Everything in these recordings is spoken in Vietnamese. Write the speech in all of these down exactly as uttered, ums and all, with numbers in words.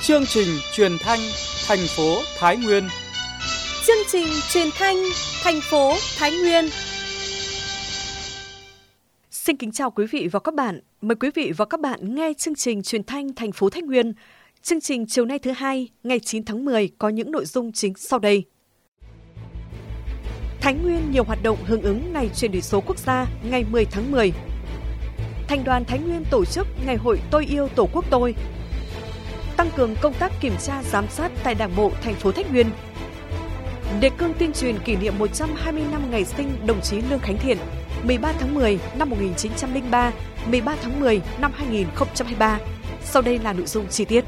Chương trình truyền thanh thành phố Thái Nguyên. Chương trình truyền thanh thành phố Thái Nguyên. Xin kính chào quý vị và các bạn. Mời quý vị và các bạn nghe chương trình truyền thanh thành phố Thái Nguyên. Chương trình chiều nay thứ hai, ngày chín tháng mười có những nội dung chính sau đây. Thái Nguyên nhiều hoạt động hưởng ứng Ngày chuyển đổi số quốc gia ngày mười tháng mười. Thành đoàn Thái Nguyên tổ chức Ngày hội Tôi yêu Tổ quốc tôi. Tăng cường công tác kiểm tra giám sát tại Đảng bộ thành phố Thái Nguyên. Đề cương tuyên truyền kỷ niệm một trăm hai mươi năm ngày sinh đồng chí Lương Khánh Thiện, mười ba tháng mười năm một nghìn chín trăm lẻ ba, mười ba tháng mười năm hai nghìn không trăm hai mươi ba. Sau đây là nội dung chi tiết.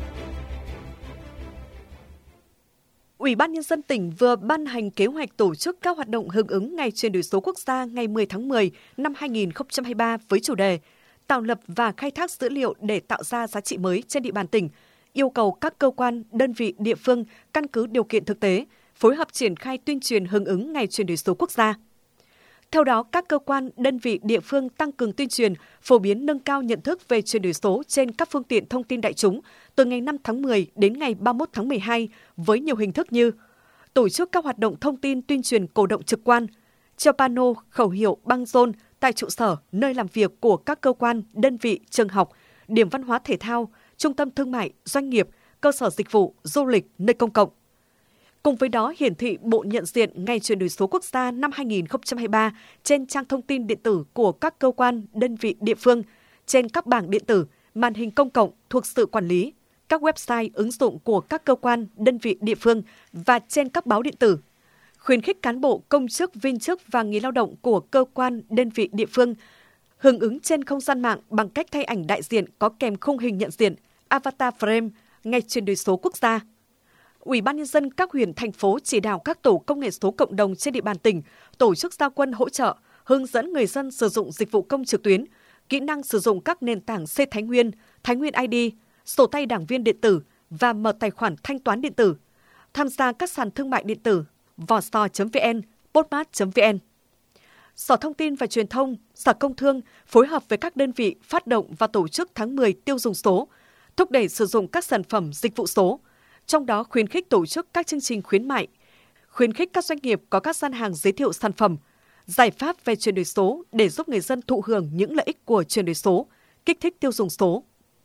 Ủy ban Nhân dân tỉnh vừa ban hành kế hoạch tổ chức các hoạt động hưởng ứng Ngày chuyển đổi số quốc gia ngày mười tháng mười năm hai nghìn không trăm hai mươi ba với chủ đề tạo lập và khai thác dữ liệu để tạo ra giá trị mới trên địa bàn tỉnh, yêu cầu các cơ quan, đơn vị, địa phương căn cứ điều kiện thực tế, phối hợp triển khai tuyên truyền hưởng ứng Ngày chuyển đổi số quốc gia. Theo đó, các cơ quan, đơn vị, địa phương tăng cường tuyên truyền, phổ biến nâng cao nhận thức về chuyển đổi số trên các phương tiện thông tin đại chúng từ ngày năm tháng mười đến ngày ba mươi mốt tháng mười hai với nhiều hình thức như tổ chức các hoạt động thông tin tuyên truyền cổ động trực quan, treo pano, khẩu hiệu, băng rôn tại trụ sở, nơi làm việc của các cơ quan, đơn vị, trường học, điểm văn hóa thể thao, trung tâm thương mại, doanh nghiệp, cơ sở dịch vụ, du lịch, nơi công cộng. Cùng với đó, hiển thị bộ nhận diện Ngày chuyển đổi số quốc gia năm hai nghìn không trăm hai mươi ba trên trang thông tin điện tử của các cơ quan, đơn vị, địa phương, trên các bảng điện tử, màn hình công cộng thuộc sự quản lý, các website, ứng dụng của các cơ quan, đơn vị, địa phương và trên các báo điện tử. Khuyến khích cán bộ, công chức, viên chức và người lao động của cơ quan, đơn vị, địa phương hưởng ứng trên không gian mạng bằng cách thay ảnh đại diện có kèm khung hình nhận diện, avatar frame, Ngày chuyển đổi số quốc gia. Ủy ban Nhân dân các huyện, thành phố chỉ đạo các tổ công nghệ số cộng đồng trên địa bàn tỉnh tổ chức giao quân hỗ trợ, hướng dẫn người dân sử dụng dịch vụ công trực tuyến, kỹ năng sử dụng các nền tảng C Thái Nguyên, Thái Nguyên i đê, sổ tay đảng viên điện tử và mở tài khoản thanh toán điện tử, tham gia các sàn thương mại điện tử vò sò chấm vn, postmart chấm vn. Sở Thông tin và Truyền thông, Sở Công Thương phối hợp với các đơn vị phát động và tổ chức tháng mười tiêu dùng số, thúc đẩy sử dụng các sản phẩm dịch vụ số, trong đó khuyến khích tổ chức các chương trình khuyến mại, khuyến khích các doanh nghiệp có các gian hàng giới thiệu sản phẩm, giải pháp về chuyển đổi số để giúp người dân thụ hưởng những lợi ích của chuyển đổi số, kích thích tiêu dùng số.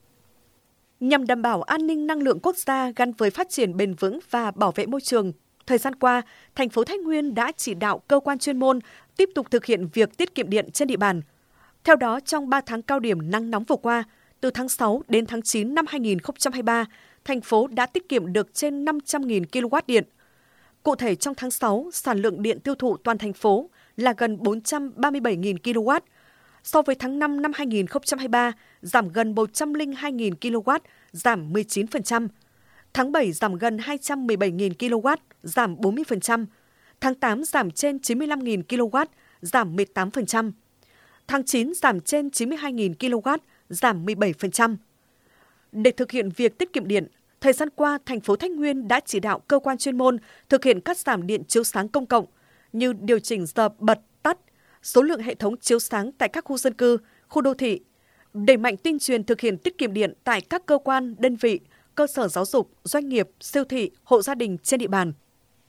Nhằm đảm bảo an ninh năng lượng quốc gia gắn với phát triển bền vững và bảo vệ môi trường, thời gian qua, thành phố Thái Nguyên đã chỉ đạo cơ quan chuyên môn tiếp tục thực hiện việc tiết kiệm điện trên địa bàn. Theo đó, trong ba tháng cao điểm nắng nóng vừa qua, từ tháng sáu đến tháng chín năm hai nghìn không trăm hai mươi ba, thành phố đã tiết kiệm được trên năm trăm nghìn ki lô oát điện. Cụ thể, trong tháng sáu, sản lượng điện tiêu thụ toàn thành phố là gần bốn trăm ba mươi bảy nghìn ki lô oát. So với tháng năm năm hai nghìn không trăm hai mươi ba, giảm gần một trăm lẻ hai nghìn ki lô oát, giảm mười chín phần trăm. Tháng bảy giảm gần hai trăm mười bảy nghìn ki lô oát, giảm bốn mươi phần trăm. Tháng tám giảm trên chín mươi lăm nghìn ki lô oát, giảm mười tám phần trăm. Tháng chín giảm trên chín mươi hai nghìn ki lô oát, giảm mười bảy phần trăm. Để thực hiện việc tiết kiệm điện, thời gian qua, thành phố Thái Nguyên đã chỉ đạo cơ quan chuyên môn thực hiện cắt giảm điện chiếu sáng công cộng như điều chỉnh giờ bật, tắt, số lượng hệ thống chiếu sáng tại các khu dân cư, khu đô thị, đẩy mạnh tuyên truyền thực hiện tiết kiệm điện tại các cơ quan, đơn vị, cơ sở giáo dục, doanh nghiệp, siêu thị, hộ gia đình trên địa bàn.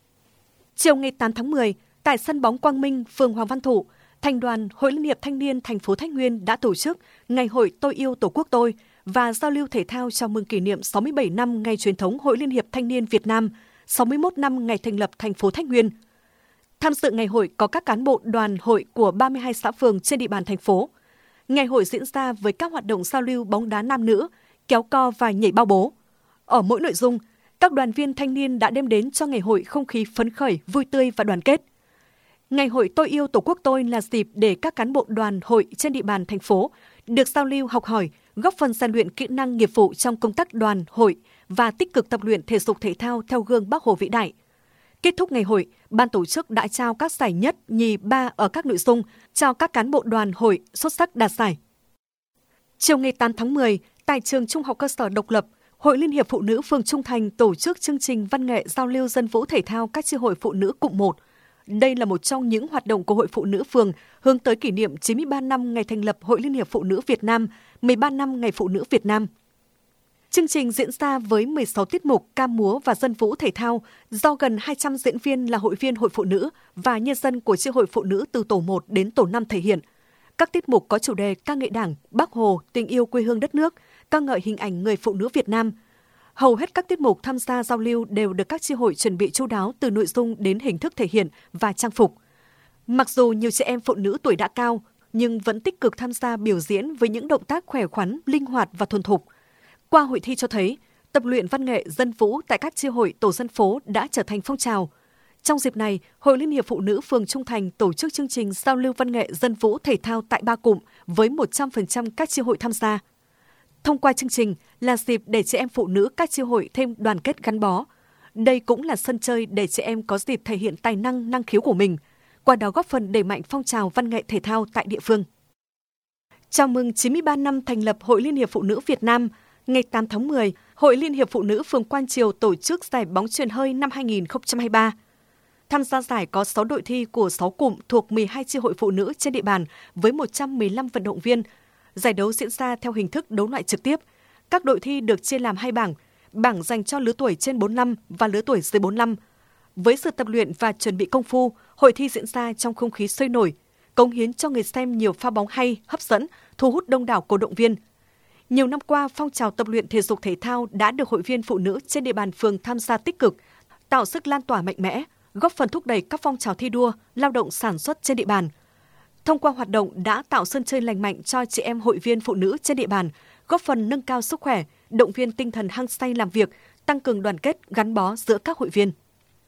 Chiều ngày tám tháng mười, tại sân bóng Quang Minh, phường Hoàng Văn Thụ, Thành đoàn Hội Liên hiệp Thanh niên thành phố Thái Nguyên đã tổ chức Ngày hội Tôi yêu Tổ quốc tôi và giao lưu thể thao chào mừng kỷ niệm sáu mươi bảy năm ngày truyền thống Hội Liên hiệp Thanh niên Việt Nam, sáu mươi mốt năm ngày thành lập thành phố Thái Nguyên. Tham dự ngày hội có các cán bộ đoàn hội của ba mươi hai xã phường trên địa bàn thành phố. Ngày hội diễn ra với các hoạt động giao lưu bóng đá nam nữ, kéo co và nhảy bao bố. Ở mỗi nội dung, các đoàn viên thanh niên đã đem đến cho ngày hội không khí phấn khởi, vui tươi và đoàn kết. Ngày hội Tôi yêu Tổ quốc tôi là dịp để các cán bộ đoàn hội trên địa bàn thành phố được giao lưu học hỏi, góp phần rèn luyện kỹ năng nghiệp vụ trong công tác đoàn, hội và tích cực tập luyện thể dục thể thao theo gương Bác Hồ vĩ đại. Kết thúc ngày hội, ban tổ chức đã trao các giải nhất, nhì, ba ở các nội dung cho các cán bộ đoàn hội xuất sắc đạt giải. Chiều ngày tám tháng mười, tại trường Trung học cơ sở Độc Lập, Hội Liên hiệp Phụ nữ phường Trung Thành tổ chức chương trình văn nghệ giao lưu dân vũ thể thao các chi hội phụ nữ cụm một. Đây là một trong những hoạt động của Hội Phụ nữ phường hướng tới kỷ niệm chín mươi ba năm ngày thành lập Hội Liên hiệp Phụ nữ Việt Nam, mười ba năm Ngày Phụ nữ Việt Nam. Chương trình diễn ra với mười sáu tiết mục ca múa và dân vũ thể thao do gần hai trăm diễn viên là hội viên Hội Phụ Nữ và nhân dân của Chi hội Phụ Nữ từ tổ một đến tổ năm thể hiện. Các tiết mục có chủ đề ca ngợi Đảng, Bác Hồ, tình yêu quê hương đất nước, ca ngợi hình ảnh người phụ nữ Việt Nam. Hầu hết các tiết mục tham gia giao lưu đều được các chi hội chuẩn bị chu đáo từ nội dung đến hình thức thể hiện và trang phục. Mặc dù nhiều chị em phụ nữ tuổi đã cao, nhưng vẫn tích cực tham gia biểu diễn với những động tác khỏe khoắn, linh hoạt và thuần thục. Qua hội thi cho thấy, tập luyện văn nghệ dân vũ tại các chi hội tổ dân phố đã trở thành phong trào. Trong dịp này, Hội Liên hiệp Phụ nữ phường Trung Thành tổ chức chương trình giao lưu văn nghệ dân vũ thể thao tại ba cụm với một trăm phần trăm các chi hội tham gia. Thông qua chương trình là dịp để chị em phụ nữ các chi hội thêm đoàn kết gắn bó. Đây cũng là sân chơi để chị em có dịp thể hiện tài năng, năng khiếu của mình, qua đó góp phần đẩy mạnh phong trào văn nghệ thể thao tại địa phương. Chào mừng chín mươi ba năm thành lập Hội Liên hiệp Phụ nữ Việt Nam, ngày tám tháng mười, Hội Liên hiệp Phụ nữ phường Quan Triều tổ chức giải bóng chuyền hơi năm hai nghìn không trăm hai mươi ba. Tham gia giải có sáu đội thi của sáu cụm thuộc mười hai chi hội phụ nữ trên địa bàn với một trăm mười lăm vận động viên. Giải đấu diễn ra theo hình thức đấu loại trực tiếp. Các đội thi được chia làm hai bảng, bảng dành cho lứa tuổi trên bốn mươi lăm và lứa tuổi dưới bốn mươi lăm. Với sự tập luyện và chuẩn bị công phu, hội thi diễn ra trong không khí sôi nổi, cống hiến cho người xem nhiều pha bóng hay, hấp dẫn, thu hút đông đảo cổ động viên. Nhiều năm qua, phong trào tập luyện thể dục thể thao đã được hội viên phụ nữ trên địa bàn phường tham gia tích cực, tạo sức lan tỏa mạnh mẽ, góp phần thúc đẩy các phong trào thi đua, lao động sản xuất trên địa bàn. Thông qua hoạt động đã tạo sân chơi lành mạnh cho chị em hội viên phụ nữ trên địa bàn, góp phần nâng cao sức khỏe, động viên tinh thần hăng say làm việc, tăng cường đoàn kết gắn bó giữa các hội viên.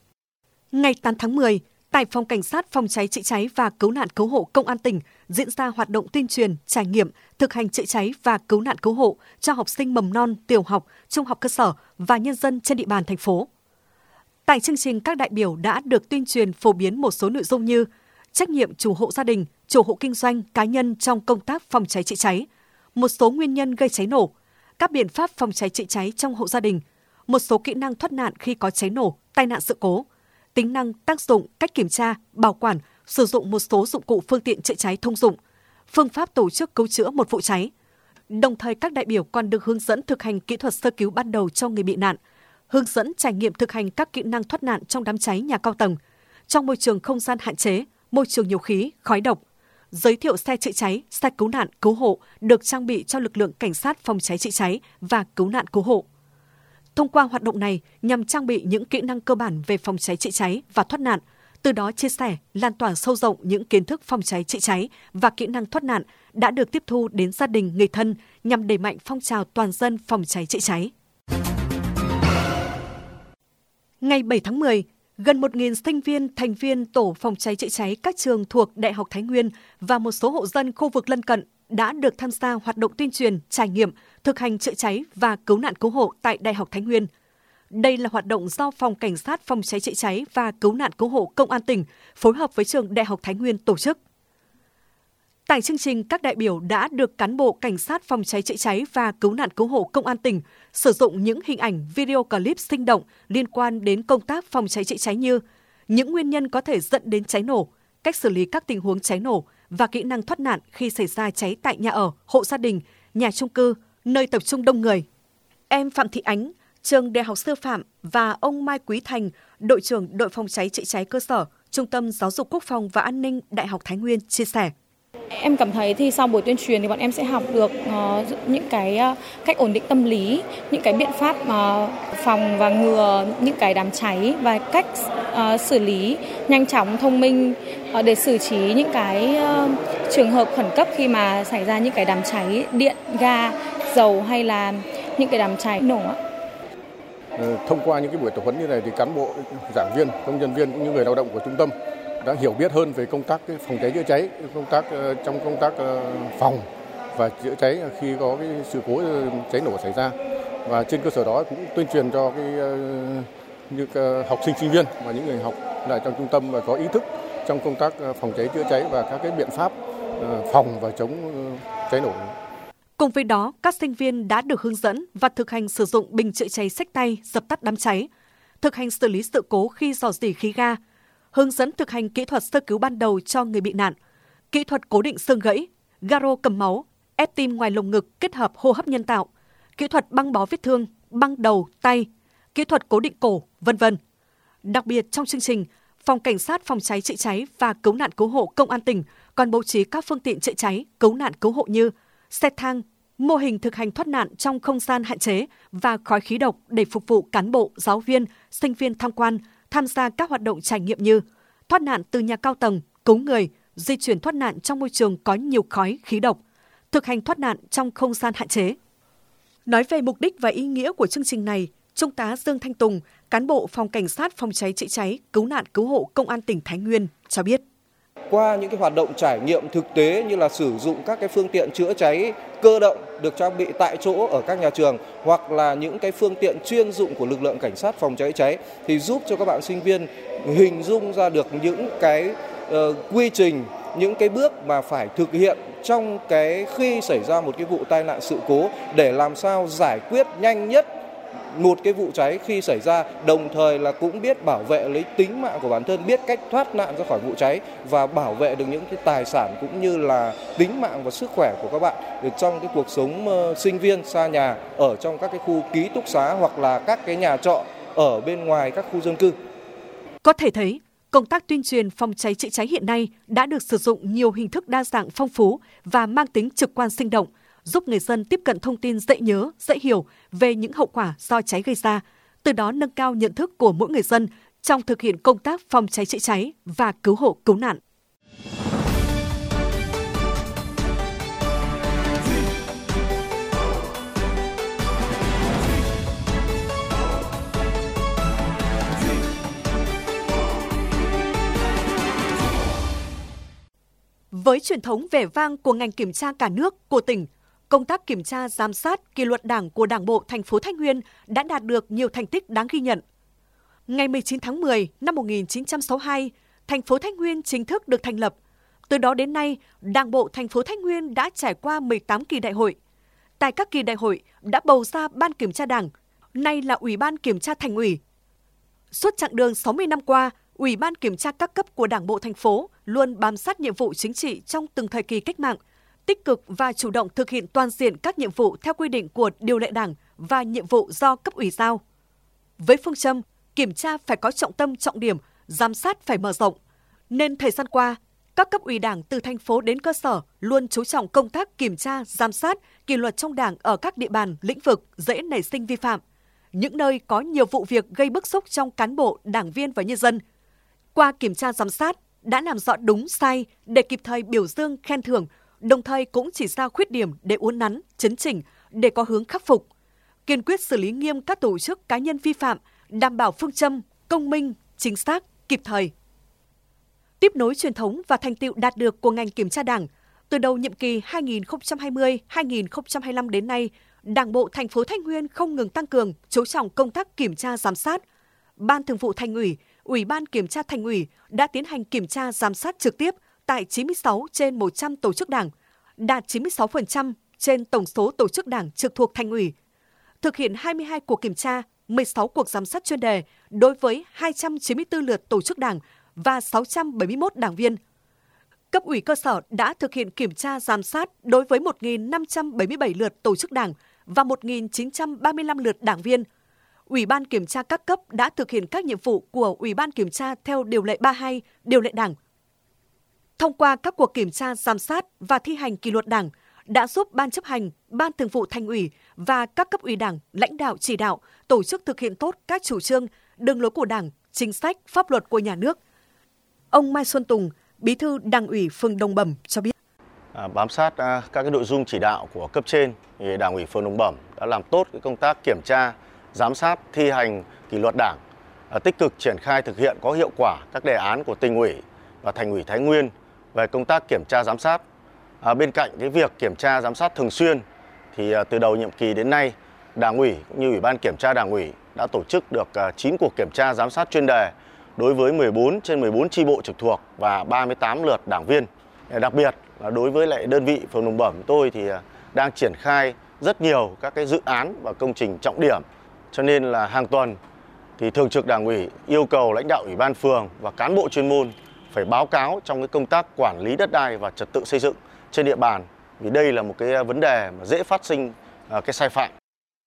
Ngày tám tháng mười, tại Phòng Cảnh sát Phòng cháy chữa cháy và Cứu nạn Cứu hộ Công an tỉnh diễn ra hoạt động tuyên truyền, trải nghiệm, thực hành chữa cháy và cứu nạn cứu hộ cho học sinh mầm non, tiểu học, trung học cơ sở và nhân dân trên địa bàn thành phố. Tại chương trình, các đại biểu đã được tuyên truyền phổ biến một số nội dung như trách nhiệm chủ hộ gia đình, chủ hộ kinh doanh, cá nhân trong công tác phòng cháy chữa cháy, một số nguyên nhân gây cháy nổ, các biện pháp phòng cháy chữa cháy trong hộ gia đình, một số kỹ năng thoát nạn khi có cháy nổ, tai nạn sự cố, tính năng, tác dụng, cách kiểm tra, bảo quản, sử dụng một số dụng cụ phương tiện chữa cháy thông dụng, phương pháp tổ chức cứu chữa một vụ cháy. Đồng thời, các đại biểu còn được hướng dẫn thực hành kỹ thuật sơ cứu ban đầu cho người bị nạn, hướng dẫn trải nghiệm thực hành các kỹ năng thoát nạn trong đám cháy nhà cao tầng, trong môi trường không gian hạn chế, môi trường nhiều khí, khói độc, giới thiệu xe chữa cháy, xe cứu nạn, cứu hộ được trang bị cho lực lượng cảnh sát phòng cháy chữa cháy và cứu nạn cứu hộ. Thông qua hoạt động này nhằm trang bị những kỹ năng cơ bản về phòng cháy chữa cháy và thoát nạn, từ đó chia sẻ, lan tỏa sâu rộng những kiến thức phòng cháy chữa cháy và kỹ năng thoát nạn đã được tiếp thu đến gia đình, người thân nhằm đẩy mạnh phong trào toàn dân phòng cháy chữa cháy. Ngày bảy tháng mười, gần một nghìn sinh viên, thành viên tổ phòng cháy chữa cháy các trường thuộc Đại học Thái Nguyên và một số hộ dân khu vực lân cận đã được tham gia hoạt động tuyên truyền, trải nghiệm, thực hành chữa cháy và cứu nạn cứu hộ tại Đại học Thái Nguyên. Đây là hoạt động do Phòng Cảnh sát Phòng cháy chữa cháy và Cứu nạn cứu hộ Công an tỉnh phối hợp với trường Đại học Thái Nguyên tổ chức. Tại chương trình, các đại biểu đã được cán bộ Cảnh sát Phòng cháy chữa cháy và Cứu nạn cứu hộ Công an tỉnh sử dụng những hình ảnh video clip sinh động liên quan đến công tác phòng cháy chữa cháy như những nguyên nhân có thể dẫn đến cháy nổ, cách xử lý các tình huống cháy nổ và kỹ năng thoát nạn khi xảy ra cháy tại nhà ở, hộ gia đình, nhà chung cư, nơi tập trung đông người. Em Phạm Thị Ánh, trường Đại học Sư phạm và ông Mai Quý Thành, đội trưởng đội phòng cháy chữa cháy cơ sở, Trung tâm Giáo dục Quốc phòng và An ninh Đại học Thái Nguyên chia sẻ. Em cảm thấy thì sau buổi tuyên truyền thì bọn em sẽ học được uh, những cái uh, cách ổn định tâm lý, những cái biện pháp uh, phòng và ngừa những cái đám cháy và cách uh, xử lý nhanh chóng, thông minh uh, để xử trí những cái uh, trường hợp khẩn cấp khi mà xảy ra những cái đám cháy điện, ga, dầu hay là những cái đám cháy nổ. Thông qua những cái buổi tập huấn như này thì cán bộ, giảng viên, công nhân viên cũng như người lao động của trung tâm đã hiểu biết hơn về công tác phòng cháy chữa cháy, công tác trong công tác phòng và chữa cháy khi có cái sự cố cháy nổ xảy ra, và trên cơ sở đó cũng tuyên truyền cho cái như học sinh sinh viên và những người học lại trong trung tâm và có ý thức trong công tác phòng cháy chữa cháy và các cái biện pháp phòng và chống cháy nổ. Cùng với đó, các sinh viên đã được hướng dẫn và thực hành sử dụng bình chữa cháy xách tay dập tắt đám cháy, thực hành xử lý sự cố khi rò rỉ khí ga, hướng dẫn thực hành kỹ thuật sơ cứu ban đầu cho người bị nạn, kỹ thuật cố định xương gãy, garo cầm máu, ép tim ngoài lồng ngực kết hợp hô hấp nhân tạo, kỹ thuật băng bó vết thương, băng đầu, tay, kỹ thuật cố định cổ, vân vân. Đặc biệt trong chương trình, Phòng Cảnh sát Phòng cháy chữa cháy và Cứu nạn Cứu hộ Công an tỉnh còn bố trí các phương tiện chữa cháy, cứu nạn cứu hộ như xe thang, mô hình thực hành thoát nạn trong không gian hạn chế và khói khí độc để phục vụ cán bộ, giáo viên, sinh viên tham quan, tham gia các hoạt động trải nghiệm như thoát nạn từ nhà cao tầng, cứu người, di chuyển thoát nạn trong môi trường có nhiều khói, khí độc, thực hành thoát nạn trong không gian hạn chế. Nói về mục đích và ý nghĩa của chương trình này, Trung tá Dương Thanh Tùng, cán bộ Phòng Cảnh sát Phòng cháy chữa cháy, Cứu nạn Cứu hộ Công an tỉnh Thái Nguyên cho biết. Qua những cái hoạt động trải nghiệm thực tế như là sử dụng các cái phương tiện chữa cháy cơ động được trang bị tại chỗ ở các nhà trường hoặc là những cái phương tiện chuyên dụng của lực lượng cảnh sát phòng cháy cháy thì giúp cho các bạn sinh viên hình dung ra được những cái uh, quy trình, những cái bước mà phải thực hiện trong cái khi xảy ra một cái vụ tai nạn sự cố để làm sao giải quyết nhanh nhất một cái vụ cháy khi xảy ra, đồng thời là cũng biết bảo vệ lấy tính mạng của bản thân, biết cách thoát nạn ra khỏi vụ cháy và bảo vệ được những cái tài sản cũng như là tính mạng và sức khỏe của các bạn được trong cái cuộc sống uh, sinh viên xa nhà ở trong các cái khu ký túc xá hoặc là các cái nhà trọ ở bên ngoài các khu dân cư. Có thể thấy, công tác tuyên truyền phòng cháy chữa cháy hiện nay đã được sử dụng nhiều hình thức đa dạng phong phú và mang tính trực quan sinh động, giúp người dân tiếp cận thông tin dễ nhớ, dễ hiểu về những hậu quả do cháy gây ra, từ đó nâng cao nhận thức của mỗi người dân trong thực hiện công tác phòng cháy chữa cháy và cứu hộ cứu nạn. Với truyền thống vẻ vang của ngành kiểm tra cả nước, của tỉnh, công tác kiểm tra, giám sát, kỷ luật Đảng của Đảng bộ thành phố Thái Nguyên đã đạt được nhiều thành tích đáng ghi nhận. Ngày mười chín tháng mười năm một nghìn chín trăm sáu mươi hai, thành phố Thái Nguyên chính thức được thành lập. Từ đó đến nay, Đảng bộ thành phố Thái Nguyên đã trải qua mười tám kỳ đại hội. Tại các kỳ đại hội đã bầu ra Ban Kiểm tra Đảng, nay là Ủy ban Kiểm tra Thành ủy. Suốt chặng đường sáu mươi năm qua, Ủy ban Kiểm tra các cấp của Đảng bộ thành phố luôn bám sát nhiệm vụ chính trị trong từng thời kỳ cách mạng, tích cực và chủ động thực hiện toàn diện các nhiệm vụ theo quy định của điều lệ Đảng và nhiệm vụ do cấp ủy giao. Với phương châm, kiểm tra phải có trọng tâm trọng điểm, giám sát phải mở rộng, nên thời gian qua, các cấp ủy Đảng từ thành phố đến cơ sở luôn chú trọng công tác kiểm tra, giám sát, kỷ luật trong Đảng ở các địa bàn, lĩnh vực dễ nảy sinh vi phạm, những nơi có nhiều vụ việc gây bức xúc trong cán bộ, đảng viên và nhân dân. Qua kiểm tra giám sát đã làm rõ đúng sai để kịp thời biểu dương khen thưởng, đồng thời cũng chỉ ra khuyết điểm để uốn nắn, chấn chỉnh để có hướng khắc phục. Kiên quyết xử lý nghiêm các tổ chức cá nhân vi phạm, đảm bảo phương châm công minh, chính xác, kịp thời. Tiếp nối truyền thống và thành tựu đạt được của ngành kiểm tra Đảng, từ đầu nhiệm kỳ hai nghìn không trăm hai mươi đến hai nghìn không trăm hai mươi lăm đến nay, Đảng bộ thành phố Thái Nguyên không ngừng tăng cường, chú trọng công tác kiểm tra giám sát. Ban Thường vụ Thành ủy, Ủy ban Kiểm tra Thành ủy đã tiến hành kiểm tra giám sát trực tiếp tại chín mươi sáu trên một trăm tổ chức Đảng, đạt chín mươi sáu phần trăm trên tổng số tổ chức Đảng trực thuộc Thành ủy. Thực hiện hai mươi hai cuộc kiểm tra, mười sáu cuộc giám sát chuyên đề đối với hai trăm chín mươi tư lượt tổ chức Đảng và sáu trăm bảy mươi mốt đảng viên. Cấp ủy cơ sở đã thực hiện kiểm tra giám sát đối với một nghìn năm trăm bảy mươi bảy lượt tổ chức Đảng và một nghìn chín trăm ba mươi lăm lượt đảng viên. Ủy ban Kiểm tra các cấp đã thực hiện các nhiệm vụ của Ủy ban Kiểm tra theo điều lệ ba mươi hai, điều lệ Đảng. Thông qua các cuộc kiểm tra, giám sát và thi hành kỷ luật Đảng đã giúp Ban chấp hành, Ban Thường vụ Thành ủy và các cấp ủy Đảng, lãnh đạo chỉ đạo, tổ chức thực hiện tốt các chủ trương, đường lối của Đảng, chính sách, pháp luật của nhà nước. Ông Mai Xuân Tùng, Bí thư Đảng ủy phường Đồng Bẩm cho biết. À, bám sát à, các cái nội dung chỉ đạo của cấp trên, thì Đảng ủy phường Đồng Bẩm đã làm tốt cái công tác kiểm tra, giám sát, thi hành kỷ luật Đảng, à, tích cực triển khai thực hiện có hiệu quả các đề án của Tỉnh ủy và Thành ủy Thái Nguyên về công tác kiểm tra giám sát. À, bên cạnh cái việc kiểm tra giám sát thường xuyên, thì à, từ đầu nhiệm kỳ đến nay, Đảng ủy cũng như Ủy ban Kiểm tra Đảng ủy đã tổ chức được à, chín cuộc kiểm tra giám sát chuyên đề đối với mười bốn trên mười bốn chi bộ trực thuộc và ba mươi tám lượt đảng viên. Đặc biệt là đối với lại đơn vị phường Đồng Bẩm tôi thì đang triển khai rất nhiều các cái dự án và công trình trọng điểm. Cho nên là hàng tuần thì Thường trực Đảng ủy yêu cầu lãnh đạo Ủy ban phường và cán bộ chuyên môn phải báo cáo trong cái công tác quản lý đất đai và trật tự xây dựng trên địa bàn, vì đây là một cái vấn đề mà dễ phát sinh cái sai phạm.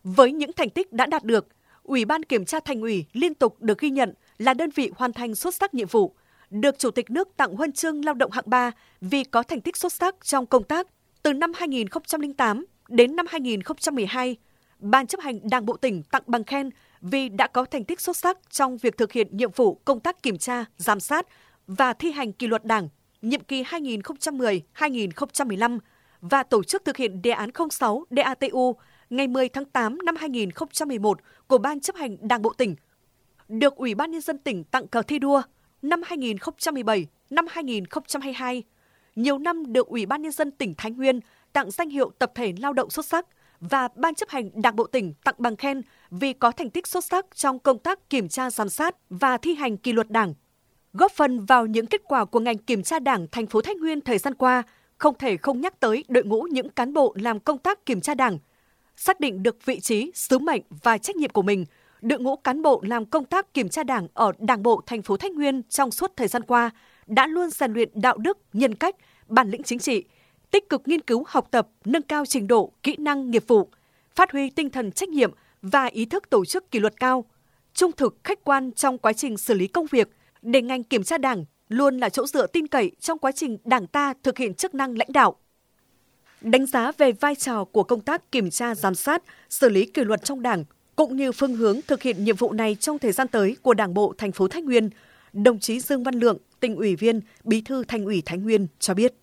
Với những thành tích đã đạt được, Ủy ban Kiểm tra Thành ủy liên tục được ghi nhận là đơn vị hoàn thành xuất sắc nhiệm vụ, được Chủ tịch nước tặng huân chương lao động hạng ba vì có thành tích xuất sắc trong công tác. Từ năm hai nghìn không trăm lẻ tám đến năm hai nghìn không trăm mười hai, Ban chấp hành Đảng bộ tỉnh tặng bằng khen vì đã có thành tích xuất sắc trong việc thực hiện nhiệm vụ công tác kiểm tra, giám sát và thi hành kỷ luật Đảng nhiệm kỳ hai nghìn không trăm mười đến hai nghìn không trăm mười lăm và tổ chức thực hiện đề án không sáu đê a tê u ngày mười tháng tám năm hai nghìn không trăm mười một của Ban chấp hành Đảng bộ tỉnh. Được Ủy ban Nhân dân tỉnh tặng cờ thi đua năm hai nghìn không trăm mười bảy, năm hai nghìn không trăm hai mươi hai. Nhiều năm được Ủy ban Nhân dân tỉnh Thái Nguyên tặng danh hiệu tập thể lao động xuất sắc và Ban chấp hành Đảng bộ tỉnh tặng bằng khen vì có thành tích xuất sắc trong công tác kiểm tra giám sát và thi hành kỷ luật Đảng. Góp phần vào những kết quả của ngành kiểm tra Đảng thành phố Thái Nguyên thời gian qua, không thể không nhắc tới đội ngũ những cán bộ làm công tác kiểm tra Đảng. Xác định được vị trí, sứ mệnh và trách nhiệm của mình, đội ngũ cán bộ làm công tác kiểm tra Đảng ở Đảng bộ thành phố Thái Nguyên trong suốt thời gian qua đã luôn rèn luyện đạo đức, nhân cách, bản lĩnh chính trị, tích cực nghiên cứu học tập, nâng cao trình độ, kỹ năng nghiệp vụ, phát huy tinh thần trách nhiệm và ý thức tổ chức kỷ luật cao, trung thực khách quan trong quá trình xử lý công việc, để ngành kiểm tra Đảng luôn là chỗ dựa tin cậy trong quá trình Đảng ta thực hiện chức năng lãnh đạo. Đánh giá về vai trò của công tác kiểm tra giám sát, xử lý kỷ luật trong Đảng cũng như phương hướng thực hiện nhiệm vụ này trong thời gian tới của Đảng bộ thành phố Thái Nguyên, đồng chí Dương Văn Lượng, Tỉnh ủy viên, Bí thư Thành ủy Thái Nguyên cho biết.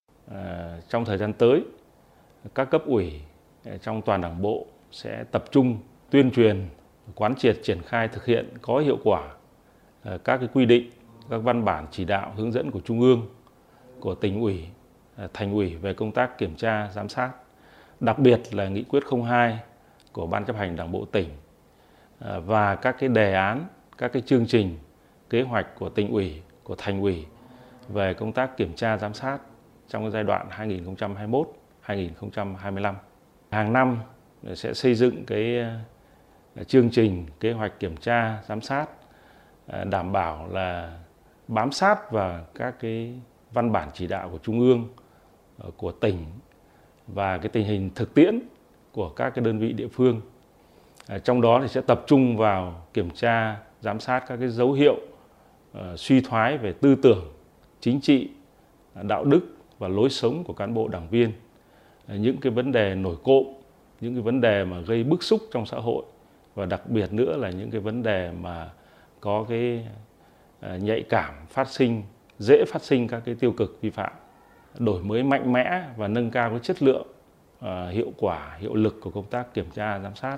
À, trong thời gian tới, các cấp ủy trong toàn Đảng bộ sẽ tập trung tuyên truyền, quán triệt triển khai thực hiện có hiệu quả các cái quy định, các văn bản chỉ đạo hướng dẫn của Trung ương, của Tỉnh ủy, Thành ủy về công tác kiểm tra giám sát, đặc biệt là nghị quyết không hai của Ban chấp hành Đảng bộ tỉnh và các cái đề án, các cái chương trình, kế hoạch của Tỉnh ủy, của Thành ủy về công tác kiểm tra giám sát trong giai đoạn hai nghìn không trăm hai mươi mốt đến hai nghìn không trăm hai mươi lăm. Hàng năm sẽ xây dựng cái chương trình, kế hoạch kiểm tra giám sát đảm bảo là bám sát vào các cái văn bản chỉ đạo của Trung ương, của tỉnh và cái tình hình thực tiễn của các cái đơn vị địa phương. Trong đó thì sẽ tập trung vào kiểm tra, giám sát các cái dấu hiệu suy thoái về tư tưởng, chính trị, đạo đức và lối sống của cán bộ đảng viên. Những cái vấn đề nổi cộm, những cái vấn đề mà gây bức xúc trong xã hội và đặc biệt nữa là những cái vấn đề mà có cái nhạy cảm phát sinh, dễ phát sinh các cái tiêu cực vi phạm, đổi mới mạnh mẽ và nâng cao cái chất lượng, hiệu quả, hiệu lực của công tác kiểm tra giám sát.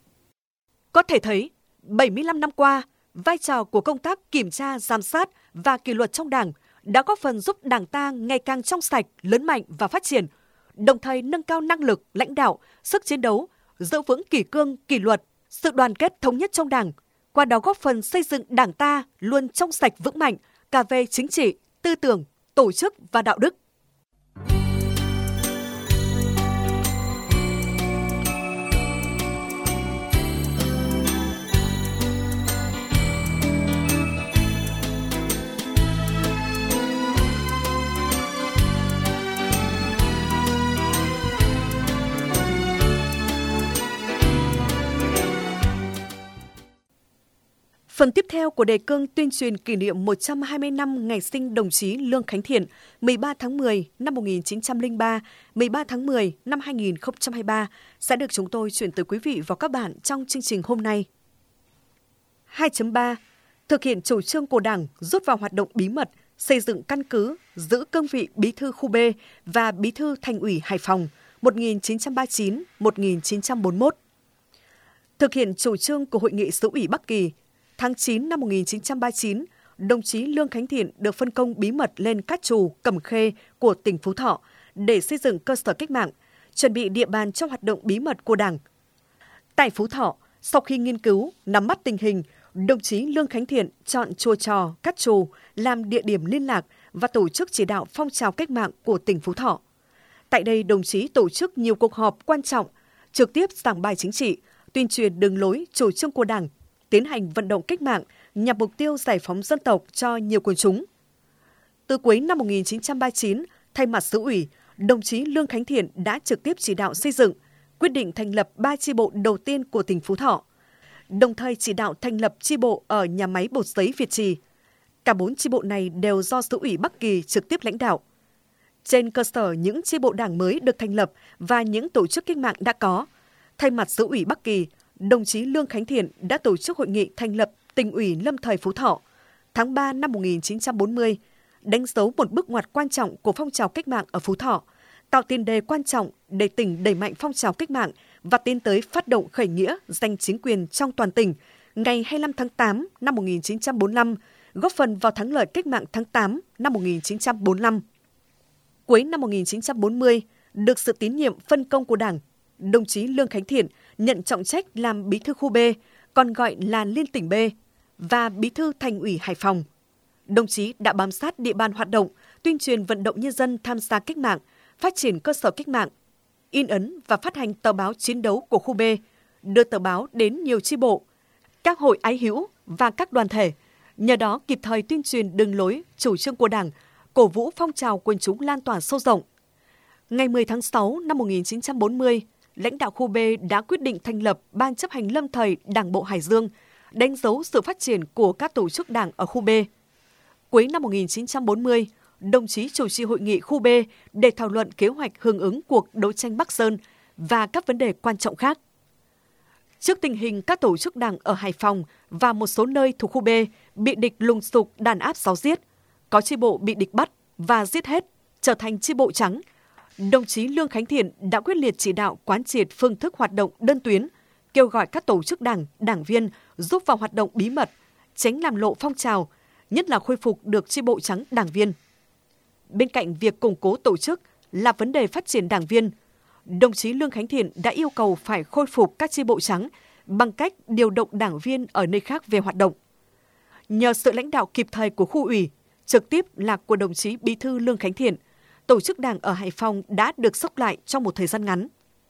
Có thể thấy, bảy mươi lăm năm qua, vai trò của công tác kiểm tra, giám sát và kỷ luật trong Đảng đã góp phần giúp Đảng ta ngày càng trong sạch, lớn mạnh và phát triển, đồng thời nâng cao năng lực, lãnh đạo, sức chiến đấu, giữ vững kỷ cương, kỷ luật, sự đoàn kết thống nhất trong Đảng, qua đó góp phần xây dựng Đảng ta luôn trong sạch vững mạnh cả về chính trị, tư tưởng, tổ chức và đạo đức. Phần tiếp theo của đề cương tuyên truyền kỷ niệm một trăm hai mươi năm ngày sinh đồng chí Lương Khánh Thiện mười ba tháng mười năm một nghìn chín trăm lẻ ba, mười ba tháng mười năm hai nghìn không trăm hai mươi ba sẽ được chúng tôi chuyển tới quý vị và các bạn trong chương trình hôm nay. hai chấm ba. Thực hiện chủ trương của Đảng rút vào hoạt động bí mật, xây dựng căn cứ, giữ cương vị Bí thư khu B và Bí thư Thành ủy Hải Phòng một nghìn chín trăm ba mươi chín đến một nghìn chín trăm bốn mươi mốt. Thực hiện chủ trương của Hội nghị Xứ ủy Bắc Kỳ, tháng chín năm một nghìn chín trăm ba mươi chín, đồng chí Lương Khánh Thiện được phân công bí mật lên Cát Trù, Cẩm Khê của tỉnh Phú Thọ để xây dựng cơ sở cách mạng, chuẩn bị địa bàn cho hoạt động bí mật của Đảng. Tại Phú Thọ, sau khi nghiên cứu, nắm bắt tình hình, đồng chí Lương Khánh Thiện chọn Chùa Trò, Cát Trù làm địa điểm liên lạc và tổ chức chỉ đạo phong trào cách mạng của tỉnh Phú Thọ. Tại đây, đồng chí tổ chức nhiều cuộc họp quan trọng, trực tiếp giảng bài chính trị, tuyên truyền đường lối, chủ trương của Đảng, tiến hành vận động cách mạng nhằm mục tiêu giải phóng dân tộc cho nhiều quần chúng. Từ cuối năm một nghìn chín trăm ba mươi chín, thay mặt Xứ ủy, đồng chí Lương Khánh Thiện đã trực tiếp chỉ đạo xây dựng, quyết định thành lập ba chi bộ đầu tiên của tỉnh Phú Thọ, đồng thời chỉ đạo thành lập chi bộ ở nhà máy bột giấy Việt Trì. Cả bốn chi bộ này đều do Xứ ủy Bắc Kỳ trực tiếp lãnh đạo. Trên cơ sở những chi bộ đảng mới được thành lập và những tổ chức cách mạng đã có, thay mặt Xứ ủy Bắc Kỳ, đồng chí Lương Khánh Thiện đã tổ chức hội nghị thành lập Tỉnh ủy Lâm thời Phú Thọ tháng ba năm một nghìn chín trăm bốn mươi, đánh dấu một bước ngoặt quan trọng của phong trào cách mạng ở Phú Thọ, tạo tiền đề quan trọng để tỉnh đẩy mạnh phong trào cách mạng và tiến tới phát động khởi nghĩa giành chính quyền trong toàn tỉnh ngày hai mươi lăm tháng tám năm một nghìn chín trăm bốn mươi lăm, góp phần vào thắng lợi cách mạng tháng tám năm một nghìn chín trăm bốn mươi lăm. Cuối năm một nghìn chín trăm bốn mươi, được sự tín nhiệm phân công của Đảng, đồng chí Lương Khánh Thiện nhận trọng trách làm bí thư khu B, còn gọi là Liên tỉnh B, và bí thư Thành ủy Hải Phòng. Đồng chí đã bám sát địa bàn hoạt động, tuyên truyền vận động nhân dân tham gia cách mạng, phát triển cơ sở cách mạng, in ấn và phát hành tờ báo chiến đấu của khu B, đưa tờ báo đến nhiều chi bộ, các hội ái hữu và các đoàn thể, nhờ đó kịp thời tuyên truyền đường lối, chủ trương của Đảng, cổ vũ phong trào quần chúng lan tỏa sâu rộng. Ngày mười tháng sáu năm một nghìn chín trăm bốn mươi, lãnh đạo khu B đã quyết định thành lập Ban chấp hành lâm thời Đảng bộ Hải Dương, đánh dấu sự phát triển của các tổ chức đảng ở khu B. Cuối năm một nghìn chín trăm bốn mươi, đồng chí chủ trì hội nghị khu B để thảo luận kế hoạch hưởng ứng cuộc đấu tranh Bắc Sơn và các vấn đề quan trọng khác. Trước tình hình các tổ chức đảng ở Hải Phòng và một số nơi thuộc khu B bị địch lùng sục đàn áp giáo giết, có chi bộ bị địch bắt và giết hết, trở thành chi bộ trắng, đồng chí Lương Khánh Thiện đã quyết liệt chỉ đạo quán triệt phương thức hoạt động đơn tuyến, kêu gọi các tổ chức đảng, đảng viên giúp vào hoạt động bí mật, tránh làm lộ phong trào, nhất là khôi phục được chi bộ trắng đảng viên. Bên cạnh việc củng cố tổ chức là vấn đề phát triển đảng viên, đồng chí Lương Khánh Thiện đã yêu cầu phải khôi phục các chi bộ trắng bằng cách điều động đảng viên ở nơi khác về hoạt động. Nhờ sự lãnh đạo kịp thời của khu ủy, trực tiếp là của đồng chí Bí thư Lương Khánh Thiện, tổ chức đảng ở Hải Phòng đã được xốc lại trong một thời gian ngắn.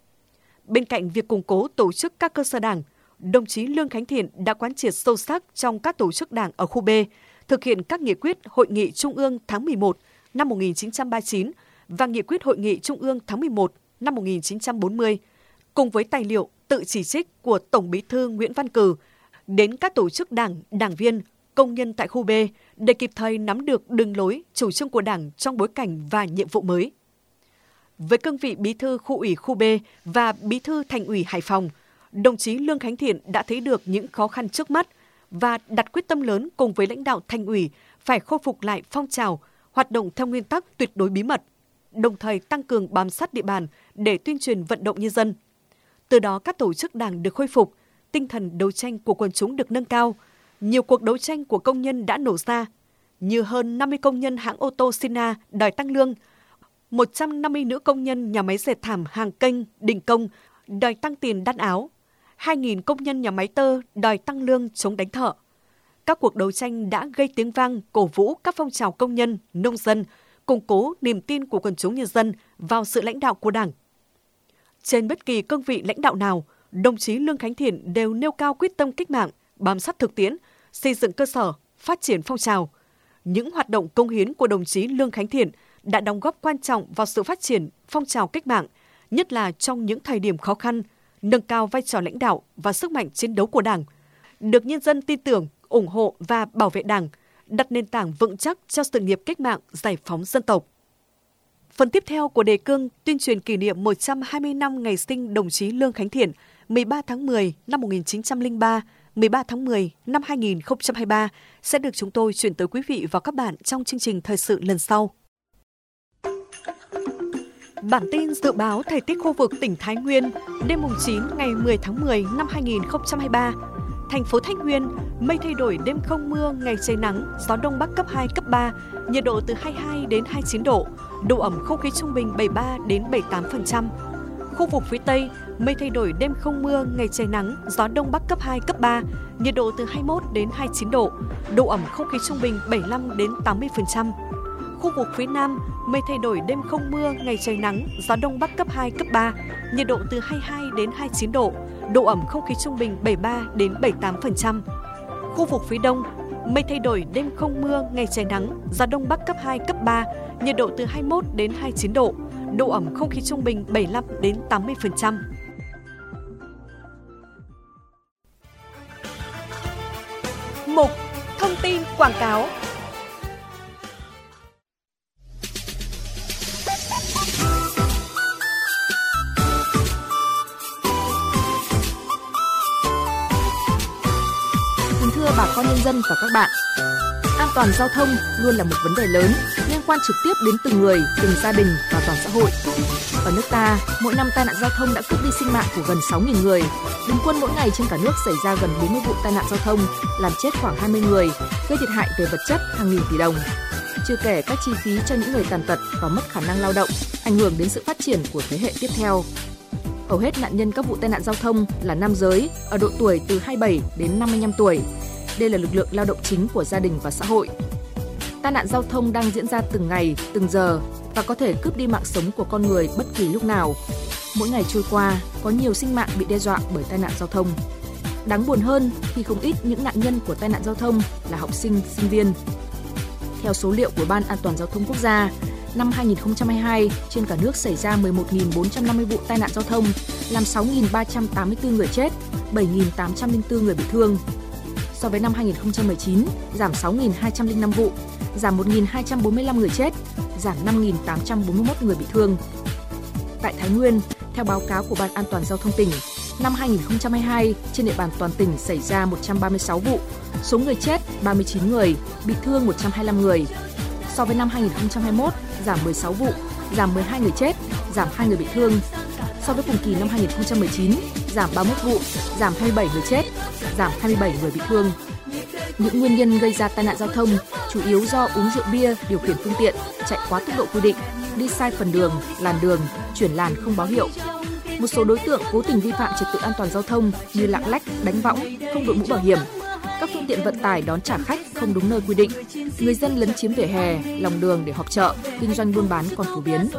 Bên cạnh việc củng cố tổ chức các cơ sở đảng, đồng chí Lương Khánh Thiện đã quán triệt sâu sắc trong các tổ chức đảng ở khu B, thực hiện các nghị quyết Hội nghị Trung ương tháng mười một năm một nghìn chín trăm ba mươi chín và nghị quyết Hội nghị Trung ương tháng mười một năm một nghìn chín trăm bốn mươi, cùng với tài liệu tự chỉ trích của Tổng Bí thư Nguyễn Văn Cừ đến các tổ chức đảng, đảng viên, công nhân tại khu B để kịp thời nắm được đường lối, chủ trương của Đảng trong bối cảnh và nhiệm vụ mới. Với cương vị Bí thư khu ủy khu B và Bí thư Thành ủy Hải Phòng, đồng chí Lương Khánh Thiện đã thấy được những khó khăn trước mắt và đặt quyết tâm lớn cùng với lãnh đạo Thành ủy phải khôi phục lại phong trào, hoạt động theo nguyên tắc tuyệt đối bí mật, đồng thời tăng cường bám sát địa bàn để tuyên truyền vận động nhân dân. Từ đó các tổ chức đảng được khôi phục, tinh thần đấu tranh của quần chúng được nâng cao, nhiều cuộc đấu tranh của công nhân đã nổ ra, như hơn năm mươi công nhân hãng ô tô Sina đòi tăng lương, một trăm năm mươi nữ công nhân nhà máy dệt thảm Hàng Kênh, Đình Công đòi tăng tiền đan áo, hai nghìn công nhân nhà máy tơ đòi tăng lương chống đánh thợ. Các cuộc đấu tranh đã gây tiếng vang cổ vũ các phong trào công nhân, nông dân, củng cố niềm tin của quần chúng nhân dân vào sự lãnh đạo của Đảng. Trên bất kỳ cương vị lãnh đạo nào, đồng chí Lương Khánh Thiện đều nêu cao quyết tâm cách mạng, bám sát thực tiễn, xây dựng cơ sở, phát triển phong trào. Những hoạt động cống hiến của đồng chí Lương Khánh Thiện đã đóng góp quan trọng vào sự phát triển phong trào cách mạng, nhất là trong những thời điểm khó khăn, nâng cao vai trò lãnh đạo và sức mạnh chiến đấu của Đảng, được nhân dân tin tưởng, ủng hộ và bảo vệ Đảng, đặt nền tảng vững chắc cho sự nghiệp cách mạng giải phóng dân tộc. Phần tiếp theo của đề cương tuyên truyền kỷ niệm một trăm hai mươi năm ngày sinh đồng chí Lương Khánh Thiện mười ba tháng mười năm một nghìn chín trăm lẻ ba, mười ba tháng mười năm hai nghìn không trăm hai mươi ba sẽ được chúng tôi chuyển tới quý vị và các bạn trong chương trình thời sự lần sau. Bản tin dự báo thời tiết khu vực tỉnh Thái Nguyên đêm chín ngày mười tháng mười năm hai nghìn không trăm hai mươi ba. Thành phố Thái Nguyên, mây thay đổi, đêm không mưa, ngày trời nắng, gió đông bắc cấp hai, cấp ba, nhiệt độ từ hai mươi hai đến hai mươi chín độ, độ ẩm không khí trung bình bảy mươi ba đến bảy mươi tám phần trăm. Khu vực phía Tây, mây thay đổi, đêm không mưa, ngày trời nắng, gió đông bắc cấp hai, cấp ba, nhiệt độ từ hai mươi mốt đến hai mươi chín độ, độ ẩm không khí trung bình bảy mươi lăm đến tám mươi phần trăm. Khu vực phía Nam, mây thay đổi, đêm không mưa, ngày trời nắng, gió đông bắc cấp hai, cấp ba, nhiệt độ từ hai mươi hai đến hai mươi chín độ, độ ẩm không khí trung bình bảy mươi ba đến bảy mươi tám phần trăm. Khu vực phía Đông, mây thay đổi, đêm không mưa, ngày trời nắng, gió đông bắc cấp hai, cấp ba, nhiệt độ từ hai mươi mốt đến hai mươi chín độ, độ ẩm không khí trung bình bảy mươi lăm đến tám mươi phần trăm. tin quảng cáo. Kính thưa bà con nhân dân và các bạn, an toàn giao thông luôn là một vấn đề lớn liên quan trực tiếp đến từng người, từng gia đình và toàn xã hội. Ở nước ta, mỗi năm tai nạn giao thông đã cướp đi sinh mạng của gần sáu nghìn người. Bình quân mỗi ngày trên cả nước xảy ra gần bốn mươi vụ tai nạn giao thông, làm chết khoảng hai mươi người, gây thiệt hại về vật chất hàng nghìn tỷ đồng. Chưa kể các chi phí cho những người tàn tật và mất khả năng lao động, ảnh hưởng đến sự phát triển của thế hệ tiếp theo. Hầu hết nạn nhân các vụ tai nạn giao thông là nam giới ở độ tuổi từ hai mươi bảy đến năm mươi lăm tuổi. Đây là lực lượng lao động chính của gia đình và xã hội. Tai nạn giao thông đang diễn ra từng ngày, từng giờ và có thể cướp đi mạng sống của con người bất kỳ lúc nào. Mỗi ngày trôi qua, có nhiều sinh mạng bị đe dọa bởi tai nạn giao thông. Đáng buồn hơn khi không ít những nạn nhân của tai nạn giao thông là học sinh, sinh viên. Theo số liệu của Ban An toàn giao thông quốc gia, năm hai nghìn không trăm hai mươi hai, trên cả nước xảy ra mười một nghìn bốn trăm năm mươi vụ tai nạn giao thông, làm sáu nghìn ba trăm tám mươi tư người chết, bảy nghìn tám trăm lẻ bốn người bị thương. So với năm hai nghìn không trăm mười chín, giảm sáu nghìn hai trăm lẻ năm vụ, giảm một nghìn hai trăm bốn mươi lăm người chết, giảm năm nghìn tám trăm bốn mươi mốt người bị thương. Tại Thái Nguyên, theo báo cáo của Ban An toàn giao thông tỉnh, năm hai nghìn không trăm hai mươi hai, trên địa bàn toàn tỉnh xảy ra một trăm ba mươi sáu vụ, số người chết ba mươi chín người, bị thương một trăm hai mươi lăm người. So với năm hai nghìn không trăm hai mươi mốt, giảm mười sáu vụ, giảm mười hai người chết, giảm hai người bị thương. So với cùng kỳ năm hai nghìn không trăm mười chín, giảm ba mươi mốt vụ, giảm hai mươi bảy người chết, giảm hai mươi bảy người bị thương. Những nguyên nhân gây ra tai nạn giao thông chủ yếu do uống rượu bia, điều khiển phương tiện, chạy quá tốc độ quy định, đi sai phần đường, làn đường, chuyển làn không báo hiệu. Một số đối tượng cố tình vi phạm trật tự an toàn giao thông như lạng lách, đánh võng, không đội mũ bảo hiểm. Các phương tiện vận tải đón trả khách không đúng nơi quy định. Người dân lấn chiếm vỉa hè, lòng đường để họp chợ, kinh doanh buôn bán còn phổ biến.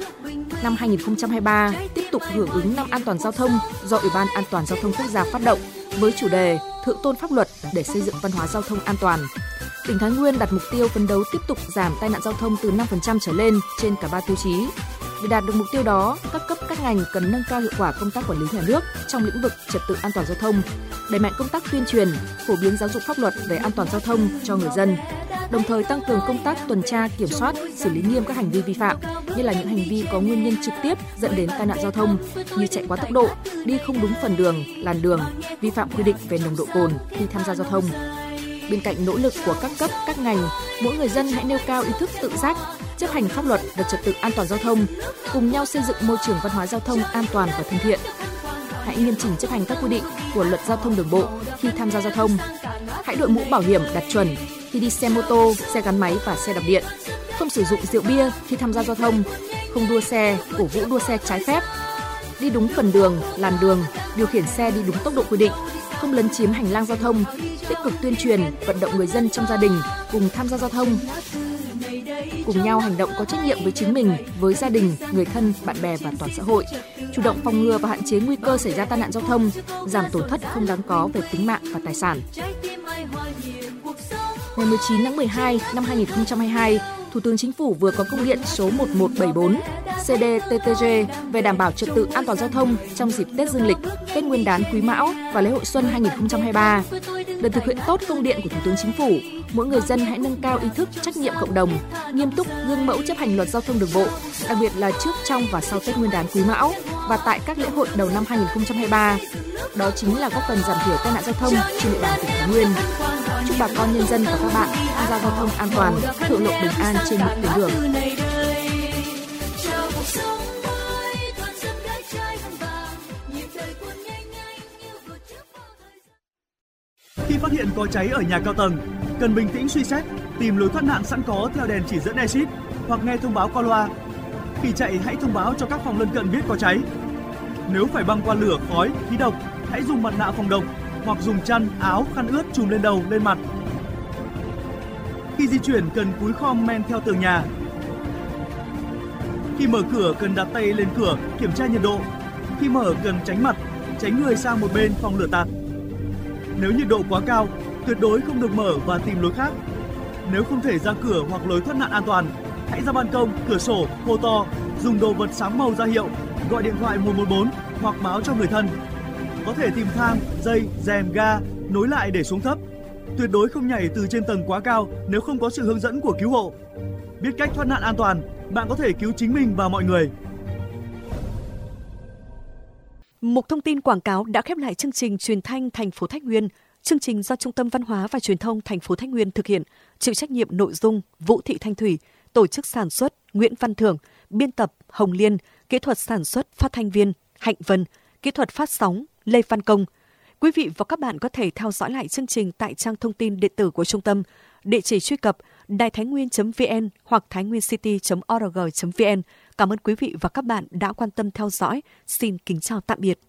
Năm hai nghìn không trăm hai mươi ba tiếp tục hưởng ứng năm an toàn giao thông do Ủy ban An toàn giao thông quốc gia phát động với chủ đề Thượng tôn pháp luật để xây dựng văn hóa giao thông an toàn. Tỉnh Thái Nguyên đặt mục tiêu phấn đấu tiếp tục giảm tai nạn giao thông từ năm phần trăm trở lên trên cả ba tiêu chí. Để đạt được mục tiêu đó, các cấp các ngành cần nâng cao hiệu quả công tác quản lý nhà nước trong lĩnh vực trật tự an toàn giao thông, đẩy mạnh công tác tuyên truyền, phổ biến giáo dục pháp luật về an toàn giao thông cho người dân, đồng thời tăng cường công tác tuần tra, kiểm soát, xử lý nghiêm các hành vi vi phạm, như là những hành vi có nguyên nhân trực tiếp dẫn đến tai nạn giao thông như chạy quá tốc độ, đi không đúng phần đường, làn đường, vi phạm quy định về nồng độ cồn khi tham gia giao thông. Bên cạnh nỗ lực của các cấp, các ngành, mỗi người dân hãy nêu cao ý thức tự giác, chấp hành pháp luật về trật tự an toàn giao thông, cùng nhau xây dựng môi trường văn hóa giao thông an toàn và thân thiện. Hãy nghiêm chỉnh chấp hành các quy định của luật giao thông đường bộ khi tham gia giao thông. Hãy đội mũ bảo hiểm đạt chuẩn khi đi xe mô tô, xe gắn máy và xe đạp điện. Không sử dụng rượu bia khi tham gia giao thông, không đua xe, cổ vũ đua xe trái phép. Đi đúng phần đường, làn đường, điều khiển xe đi đúng tốc độ quy định, không lấn chiếm hành lang giao thông, tích cực tuyên truyền, vận động người dân trong gia đình cùng tham gia giao thông. Cùng nhau hành động có trách nhiệm với chính mình, với gia đình, người thân, bạn bè và toàn xã hội, chủ động phòng ngừa và hạn chế nguy cơ xảy ra tai nạn giao thông, giảm tổn thất không đáng có về tính mạng và tài sản. Ngày mười chín tháng mười hai năm hai nghìn không trăm hai mươi hai, Thủ tướng Chính phủ vừa có công điện số một một bảy bốn C D T T G về đảm bảo trật tự an toàn giao thông trong dịp Tết Dương lịch, Tết Nguyên đán Quý Mão và lễ hội Xuân hai nghìn không trăm hai mươi ba. Để thực hiện tốt công điện của Thủ tướng Chính phủ, mỗi người dân hãy nâng cao ý thức trách nhiệm cộng đồng, nghiêm túc gương mẫu chấp hành luật giao thông đường bộ, đặc biệt là trước, trong và sau Tết Nguyên đán Quý Mão và tại các lễ hội đầu năm hai nghìn không trăm hai mươi ba. Đó chính là góp phần giảm thiểu tai nạn giao thông trên địa bàn tỉnh Thái Nguyên. Chúc bà con nhân dân và các bạn tham gia giao thông an toàn, thượng lộ bình an trên mọi tuyến đường. Khi phát hiện có cháy ở nhà cao tầng, cần bình tĩnh suy xét, tìm lối thoát nạn sẵn có theo đèn chỉ dẫn exit hoặc nghe thông báo qua loa. Khi chạy hãy thông báo cho các phòng lân cận biết có cháy. Nếu phải băng qua lửa, khói, khí độc, hãy dùng mặt nạ phòng độc hoặc dùng chăn, áo, khăn ướt trùm lên đầu, lên mặt. Khi di chuyển cần cúi khom men theo tường nhà. Khi mở cửa cần đặt tay lên cửa kiểm tra nhiệt độ. Khi mở cần tránh mặt, tránh người sang một bên phòng lửa tạt. Nếu nhiệt độ quá cao, tuyệt đối không được mở và tìm lối khác. Nếu không thể ra cửa hoặc lối thoát nạn an toàn, hãy ra ban công, cửa sổ, hô to, dùng đồ vật sáng màu ra hiệu, gọi điện thoại một một bốn hoặc báo cho người thân. Có thể tìm thang, dây, rèm, ga, nối lại để xuống thấp. Tuyệt đối không nhảy từ trên tầng quá cao nếu không có sự hướng dẫn của cứu hộ. Biết cách thoát nạn an toàn, bạn có thể cứu chính mình và mọi người. Mục thông tin quảng cáo đã khép lại chương trình truyền thanh thành phố Thái Nguyên. Chương trình do Trung tâm Văn hóa và Truyền thông thành phố Thái Nguyên thực hiện, chịu trách nhiệm nội dung Vũ Thị Thanh Thủy, tổ chức sản xuất Nguyễn Văn Thưởng, biên tập Hồng Liên, kỹ thuật sản xuất phát thanh viên Hạnh Vân, kỹ thuật phát sóng Lê Văn Công. Quý vị và các bạn có thể theo dõi lại chương trình tại trang thông tin điện tử của trung tâm, địa chỉ truy cập đài thái nguyên chấm vn hoặc thainwincity chấm org chấm vn. Cảm ơn quý vị và các bạn đã quan tâm theo dõi. Xin kính chào tạm biệt.